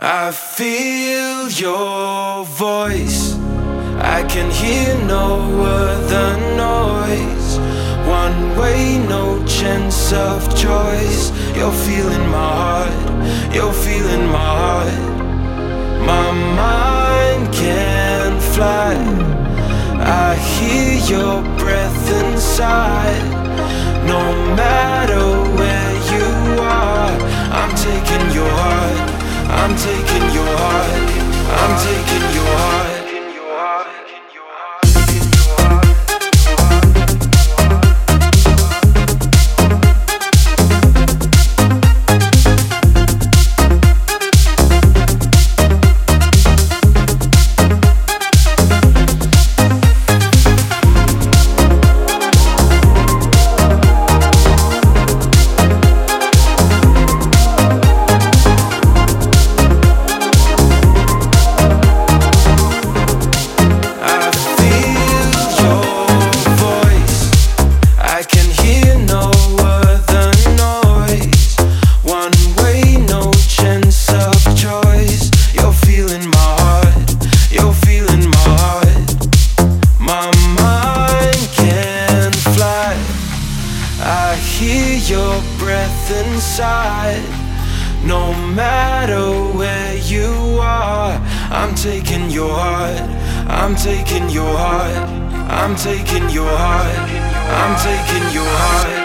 I feel your voice. I can hear no other noise. One way, no chance of choice. You're feeling my heart. You're feeling my heart. My mind can fly. I hear your breath inside. No matter where you are, I'm taking your heart. I'm taking your heart. I'm taking your heart. I hear your breath inside. No matter where you are, I'm taking your heart. I'm taking your heart. I'm taking your heart. I'm taking your heart.